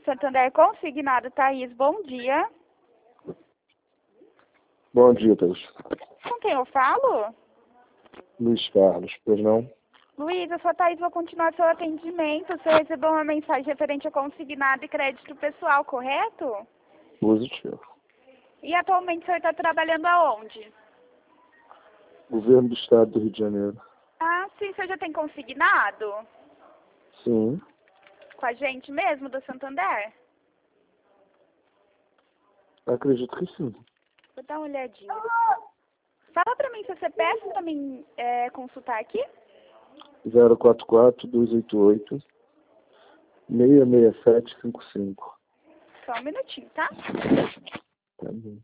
Santander Consignado, Thaís, bom dia. Bom dia, Thaís. Com quem eu falo? Luiz Carlos, pois não? Luiz, eu sou a Thaís, vou continuar seu atendimento. Você recebeu uma mensagem referente a consignado e crédito pessoal, correto? Positivo. E atualmente o senhor está trabalhando aonde? Governo do Estado do Rio de Janeiro. Ah, sim, o senhor já tem consignado? Sim. Com a gente mesmo, do Santander? Acredito que sim. Vou dar uma olhadinha. Fala pra mim seu CPF pra mim consultar aqui. 044-288-66755. Só um minutinho, tá? Tá bom.